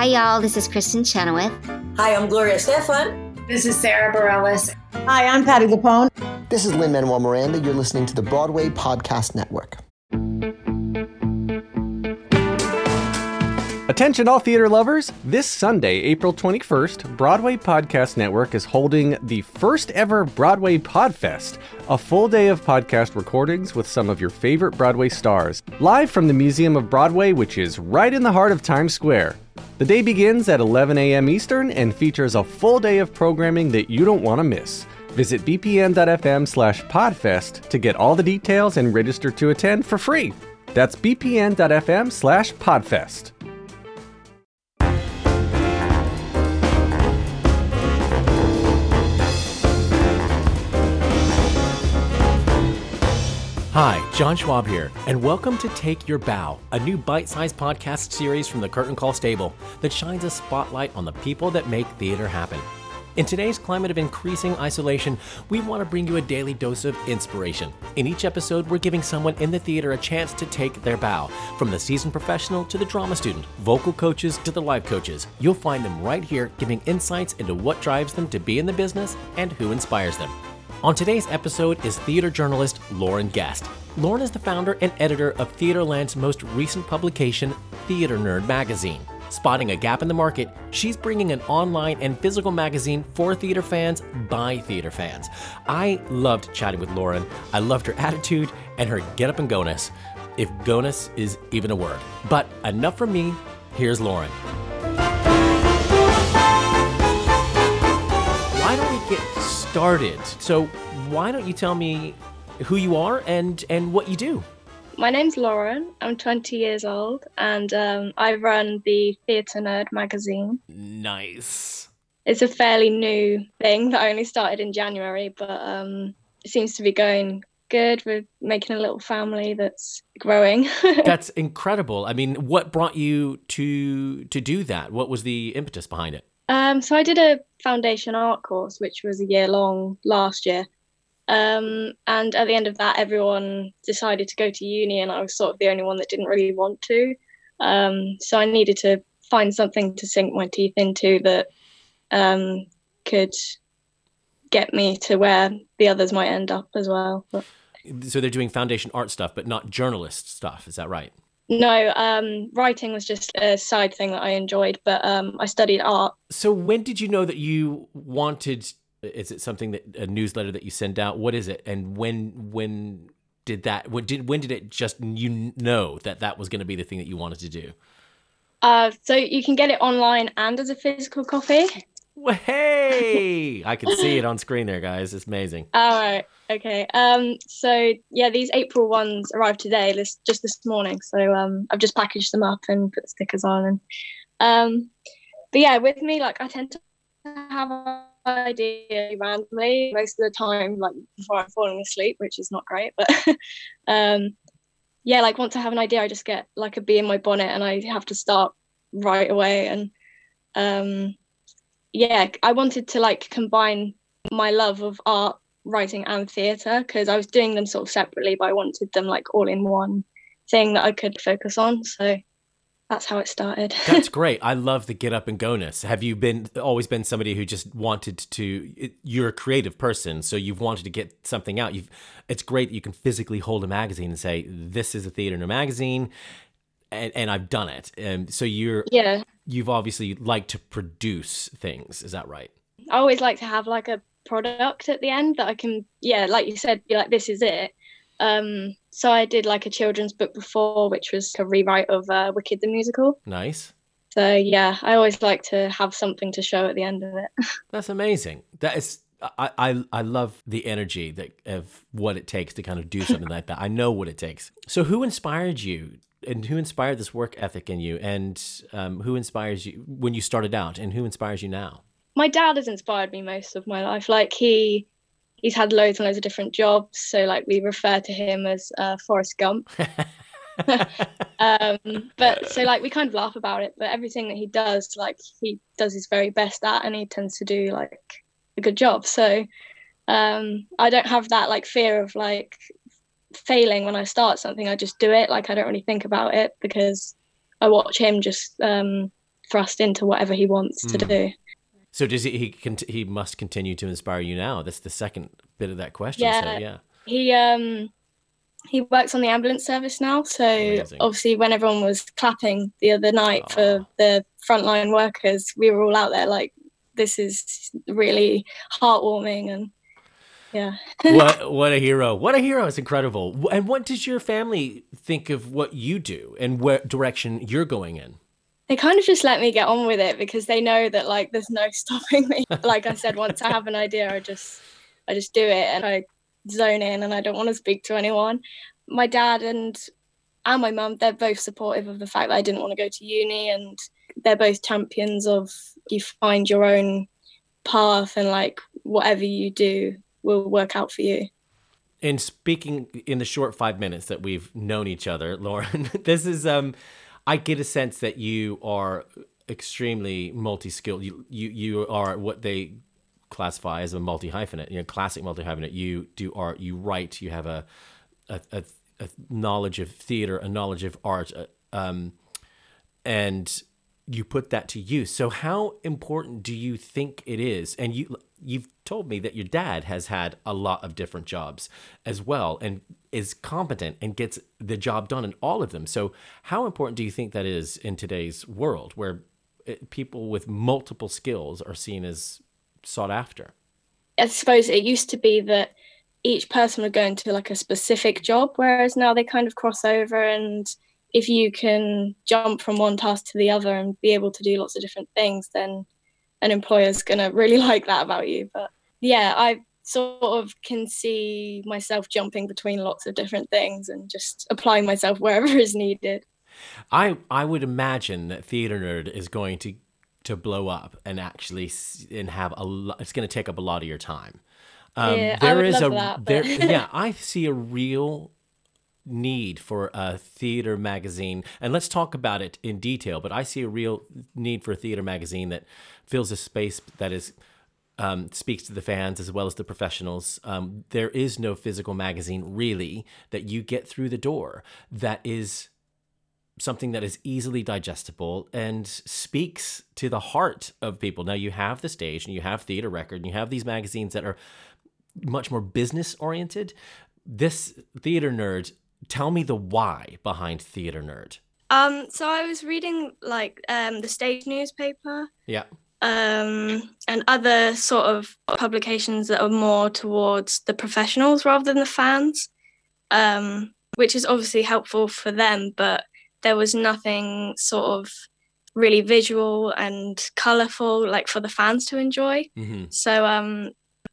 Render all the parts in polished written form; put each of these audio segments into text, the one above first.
Hi, y'all. This is Kristen Chenoweth. Hi, I'm Gloria Stefan. This is Sarah Bareilles. Hi, I'm Patti LuPone. This is Lin-Manuel Miranda. You're listening to the Broadway Podcast Network. Attention all theater lovers! This Sunday, April 21st, Broadway Podcast Network is holding the first ever Broadway Podfest, a full day of podcast recordings with some of your favorite Broadway stars, live from the Museum of Broadway, which is right in the heart of Times Square. The day begins at 11 a.m. Eastern and features a full day of programming that you don't want to miss. Visit bpn.fm/podfest to get all the details and register to attend for free. That's bpn.fm/podfest. Hi, John Schwab here, and welcome to Take Your Bow, a new bite-sized podcast series from the Curtain Call stable that shines a spotlight on the people that make theater happen. In today's climate of increasing isolation, we want to bring you a daily dose of inspiration. In each episode, we're giving someone in the theater a chance to take their bow. From the seasoned professional to the drama student, vocal coaches to the life coaches, you'll find them right here giving insights into what drives them to be in the business and who inspires them. On today's episode is theater journalist Lauren Guest. Lauren is the founder and editor of Theaterland's most recent publication, Theater Nerd Magazine. Spotting a gap in the market, she's bringing an online and physical magazine for theater fans by theater fans. I loved chatting with Lauren. I loved her attitude and her get up and go-ness, if go-ness is even a word. But enough from me, here's Lauren. Why don't we get started? So why don't you tell me who you are and what you do? My name's Lauren. I'm 20 years old, and I run the Theatre Nerd magazine. Nice. It's a fairly new thing that I only started in January, but it seems to be going good. We're making a little family that's growing. That's incredible. I mean, what brought you to do that? What was the impetus behind it? So I did a foundation art course, which was a year long last year. And at the end of that, everyone decided to go to uni, and I was sort of the only one that didn't really want to. So I needed to find something to sink my teeth into that could get me to where the others might end up as well. But... So they're doing foundation art stuff, but not journalist stuff. Is that right? No, writing was just a side thing that I enjoyed, but I studied art. So when did you know that you wanted... Is it something that a newsletter that you send out? What is it? And when did it just know that was going to be the thing that you wanted to do? So you can get it online and as a physical copy. Well, hey, I can see it on screen there, guys. It's amazing. All right. Okay. So yeah, these April ones arrived today, just this morning. So I've just packaged them up and put the stickers on. And but yeah, with me, like I tend to have an idea randomly most of the time, like before I'm falling asleep, which is not great. But yeah, like once I have an idea, I just get like a bee in my bonnet and I have to start right away. And yeah, I wanted to like combine my love of art, writing and theatre, because I was doing them sort of separately, but I wanted them like all in one thing that I could focus on. So that's how it started. That's great. I love the get up and go-ness. Have you always been somebody who just wanted to, you're a creative person, so you've wanted to get something out. It's great that you can physically hold a magazine and say, this is a Theatre Nerd magazine, and I've done it. So you've obviously liked to produce things. Is that right? I always like to have like a product at the end that I can, like you said, be like, this is it. So I did like a children's book before, which was a rewrite of Wicked the musical. Nice. So yeah, I always like to have something to show at the end of it. That's amazing. That is, I love the energy of what it takes to kind of do something like that. I know what it takes. So who inspired you, and who inspired this work ethic in you, and who inspires you when you started out, and who inspires you now? My dad has inspired me most of my life. Like he's had loads and loads of different jobs. So like we refer to him as Forrest Gump. But so like we kind of laugh about it, but everything that he does, like he does his very best at, and he tends to do like a good job. So I don't have that like fear of like failing when I start something. I just do it. Like I don't really think about it because I watch him just thrust into whatever he wants to do. So does he must continue to inspire you now? That's the second bit of that question. Yeah. So, yeah. He works on the ambulance service now. So Amazing. obviously when everyone was clapping the other night for the frontline workers, we were all out there like, this is really heartwarming. And yeah. What a hero. What a hero. It's incredible. And what does your family think of what you do and what direction you're going in? They kind of just let me get on with it because they know that like there's no stopping me. Like I said, once I have an idea, I just do it and I zone in and I don't want to speak to anyone. My dad and my mum, they're both supportive of the fact that I didn't want to go to uni, and they're both champions of you find your own path and like whatever you do will work out for you. And speaking in the short 5 minutes that we've known each other, Lauren, this is I get a sense that you are extremely multi-skilled. You are what they classify as a multi-hyphenate, classic multi-hyphenate. You do art, you write, you have a knowledge of theater, a knowledge of art, and you put that to use. So how important do you think it is? And you've told me that your dad has had a lot of different jobs as well and is competent and gets the job done in all of them. So how important do you think that is in today's world where people with multiple skills are seen as sought after? I suppose it used to be that each person would go into like a specific job, whereas now they kind of cross over, and if you can jump from one task to the other and be able to do lots of different things, then an employer's going to really like that about you. But yeah, I sort of can see myself jumping between lots of different things and just applying myself wherever is needed. I would imagine that Theater Nerd is going to blow up and actually have a lot. It's going to take up a lot of your time. Yeah, I would love that. But... yeah, I see a real need for a theater magazine, and let's talk about it in detail, but I see a real need for a theater magazine that fills a space that is speaks to the fans as well as the professionals. There is no physical magazine really that you get through the door that is something that is easily digestible and speaks to the heart of people. Now you have the stage and you have Theater Record and you have these magazines that are much more business oriented. This Theater Nerd, tell me the why behind Theater Nerd. So I was reading like the Stage newspaper. Yeah. And other sort of publications that are more towards the professionals rather than the fans, which is obviously helpful for them, but there was nothing sort of really visual and colourful like for the fans to enjoy. Mm-hmm. So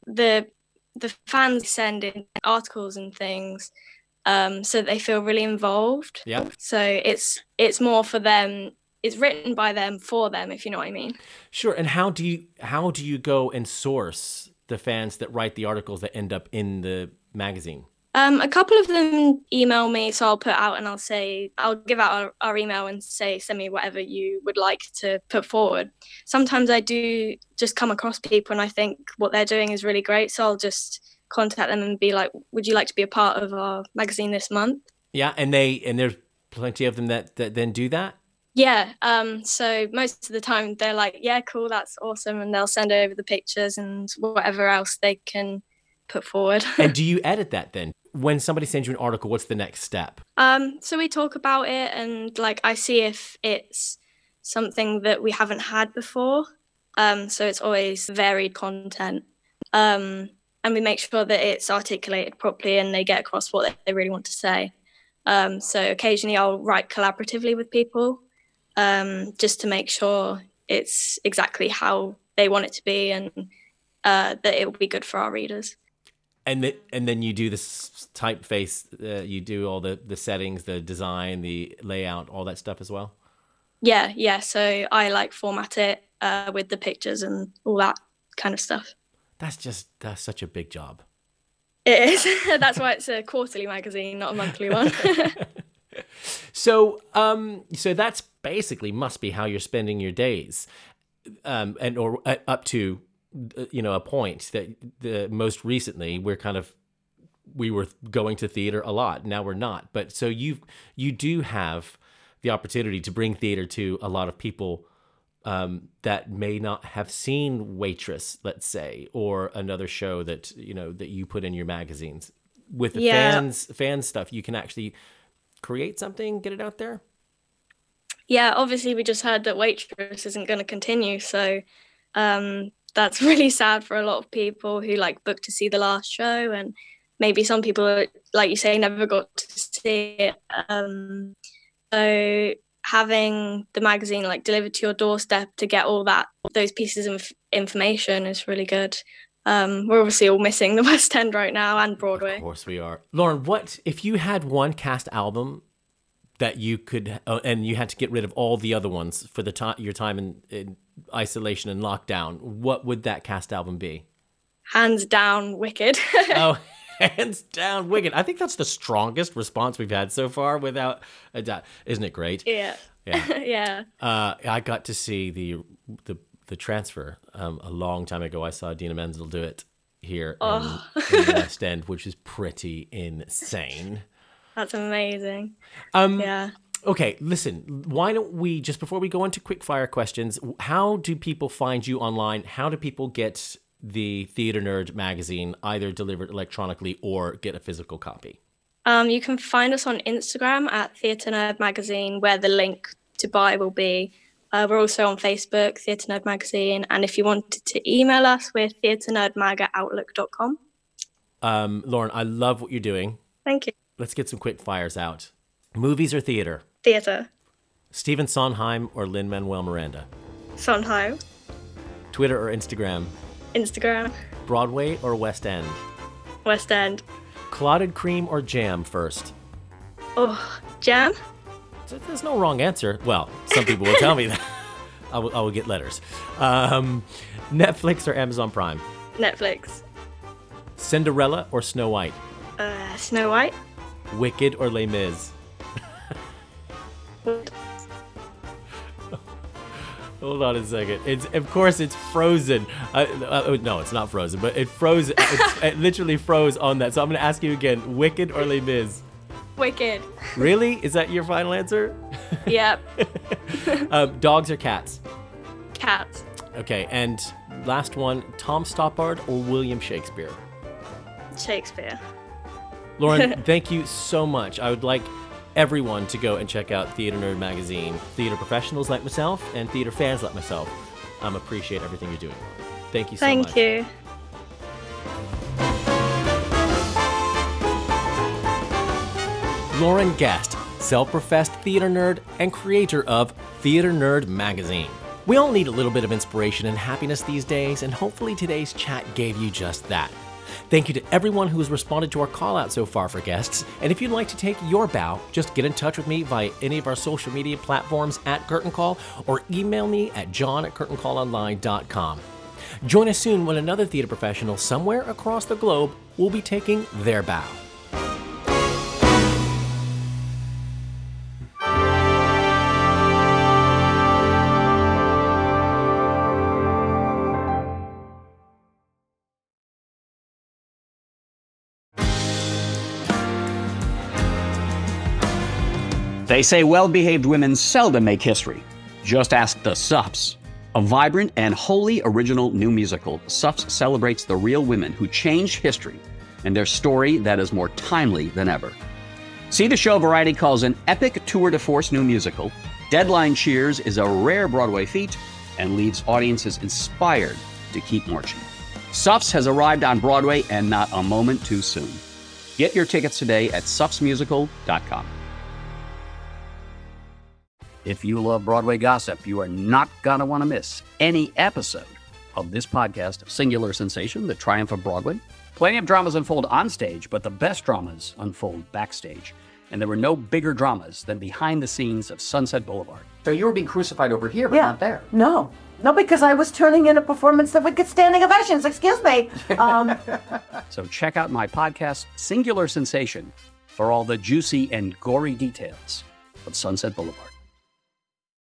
the fans send in articles and things so that they feel really involved. Yeah. So it's more for them. It's written by them for them, if you know what I mean. Sure. And how do you go and source the fans that write the articles that end up in the magazine? A couple of them email me, so I'll put out and I'll give out our email and say, send me whatever you would like to put forward. Sometimes I do just come across people and I think what they're doing is really great, so I'll just contact them and be like, would you like to be a part of our magazine this month? Yeah, and there's plenty of them that then do that? Yeah, so most of the time they're like, yeah, cool, that's awesome, and they'll send over the pictures and whatever else they can put forward. And do you edit that then? When somebody sends you an article, what's the next step? So we talk about it and like I see if it's something that we haven't had before. So it's always varied content. And we make sure that it's articulated properly and they get across what they really want to say. So occasionally I'll write collaboratively with people just to make sure it's exactly how they want it to be and that it will be good for our readers. And then you do this typeface, you do all the settings, the design, the layout, all that stuff as well? Yeah. So I format it with the pictures and all that kind of stuff. That's such a big job. It is. That's why it's a quarterly magazine, not a monthly one. So that's basically must be how you're spending your days, or up to a point that most recently we were going to theater a lot. Now we're not. But so you do have the opportunity to bring theater to a lot of people that may not have seen Waitress, let's say, or another show that that you put in your magazines. With the fan stuff, you can actually create something, get it out there. Yeah, obviously we just heard that Waitress isn't going to continue, so that's really sad for a lot of people who booked to see the last show, and maybe some people, like you say, never got to see it. So having the magazine delivered to your doorstep to get all those pieces of information is really good. We're obviously all missing the West End right now and Broadway. Of course we are. Lauren, what if you had one cast album that you could, and you had to get rid of all the other ones for your time in isolation and lockdown, what would that cast album be? Hands down, Wicked. Oh, hands down, Wicked. I think that's the strongest response we've had so far, without a doubt. Isn't it great? Yeah. Yeah. I got to see the transfer a long time ago. I saw Idina Menzel do it here in the West End, which is pretty insane. That's amazing. Yeah. Okay, listen, why don't we, just before we go into quick fire questions, how do people find you online? How do people get the Theatre Nerd magazine, either delivered electronically or get a physical copy? You can find us on Instagram at Theatre Nerd Magazine, where the link to buy will be. We're also on Facebook, Theatre Nerd Magazine, and if you wanted to email us, we're theatrenerdmag@outlook.com. Lauren, I love what you're doing. Thank you. Let's get some quick fires out. Movies or theater? Theatre. Stephen Sondheim or Lin-Manuel Miranda? Sondheim. Twitter or Instagram? Instagram. Broadway or West End? West End. Clotted cream or jam first? Oh, jam? There's no wrong answer. Well, some people will tell me that. I will get letters. Netflix or Amazon Prime? Netflix. Cinderella or Snow White? Snow White. Wicked or Les Mis? Hold on a second. Of course it's Frozen. No, it's not Frozen, but it froze. It literally froze on that. So I'm going to ask you again: Wicked or Les Mis? Wicked. Really? Is that your final answer? Yep. Dogs or cats? Cats. Okay, and last one: Tom Stoppard or William Shakespeare? Shakespeare. Lauren, thank you so much. I would like everyone to go and check out Theatre Nerd magazine. Theater professionals like myself and theater fans like myself appreciate everything you're doing. Thank you so much. Thank you. Lauren Guest, self-professed theater nerd and creator of Theatre Nerd magazine. We all need a little bit of inspiration and happiness these days, and hopefully today's chat gave you just that. Thank you to everyone who has responded to our call out so far for guests. And if you'd like to take your bow, just get in touch with me via any of our social media platforms at Curtain Call, or email me at john@curtaincallonline.com. Join us soon when another theater professional somewhere across the globe will be taking their bow. They say well-behaved women seldom make history. Just ask the Suffs. A vibrant and wholly original new musical, Suffs celebrates the real women who changed history and their story that is more timely than ever. See the show Variety calls an epic tour de force new musical. Deadline cheers is a rare Broadway feat and leaves audiences inspired to keep marching. Suffs has arrived on Broadway, and not a moment too soon. Get your tickets today at suffsmusical.com. If you love Broadway gossip, you are not going to want to miss any episode of this podcast, Singular Sensation, The Triumph of Broadway. Plenty of dramas unfold on stage, but the best dramas unfold backstage. And there were no bigger dramas than behind the scenes of Sunset Boulevard. So you were being crucified over here, but not there. No, because I was turning in a performance that would get standing ovations. Excuse me. So check out my podcast, Singular Sensation, for all the juicy and gory details of Sunset Boulevard.